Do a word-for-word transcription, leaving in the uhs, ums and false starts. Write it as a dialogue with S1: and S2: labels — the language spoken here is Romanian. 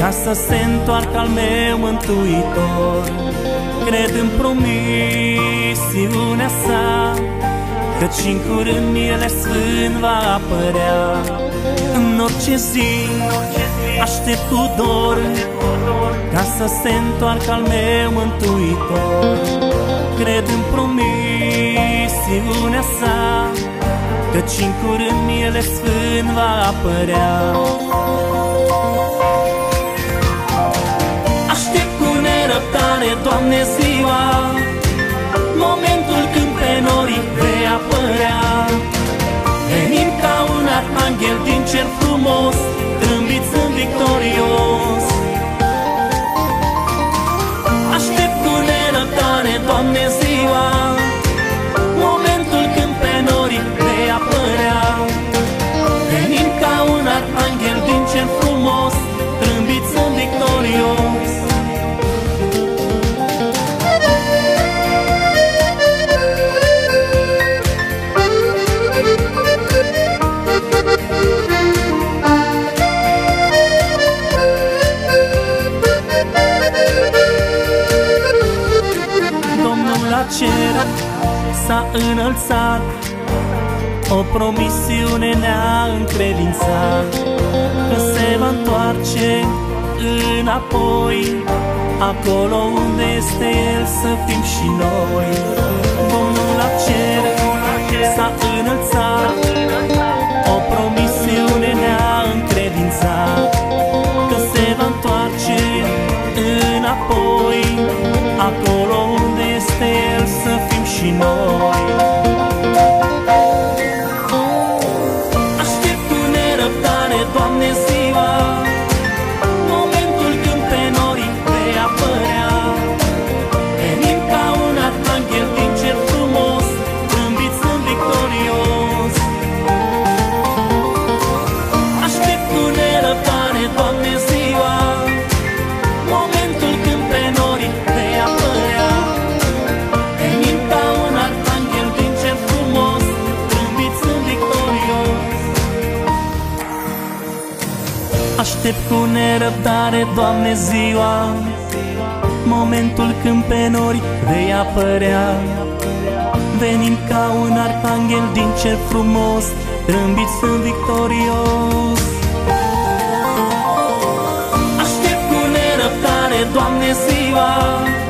S1: ca să se întoarcă al meu mântuitor. Cred în promisiunea sa, căci în curând Miele Sfânt va apărea. În orice zi aștept cu dor ca să se întoarcă al meu mântuitor. Cred în promisiunea sa, căci în curând Miele Sfânt va apărea. Aștept cu nerăbdare, Doamne, ziua, momentul când pe nori vei apărea. Venim ca un arhanghel din cer frumos, trâmbițând victorios. Aștept cu nerăbdare, Doamne, ziua, momentul când pe nori vei apărea. Venim ca un arhanghel din cer frumos, trâmbițând victorios. Cer s-a înălțat, o promisiune ne-a încredințat, că se va întoarce înapoi, acolo unde este El să fim și noi. Domnul la cer s-a înălțat, o promisiune ne-a încredințat, că se va întoarce înapoi, acolo unde este El să fim și noi. Aștept cu nerăbdare, Doamne, ziua, momentul când pe nori vei apărea. Venim ca un arhanghel din cer frumos, trâmbițând victorios. Aștept cu nerăbdare, Doamne, ziua, momentul când pe nori vei apărea. Venim ca un arhanghel din cer frumos, trâmbițând victorios. Aștept cu nerăbdare, Doamne, ziua, momentul când pe nori vei apărea. Venim ca un arhanghel din cer frumos, trâmbițând victorios. Aștept cu nerăbdare, Doamne, ziua,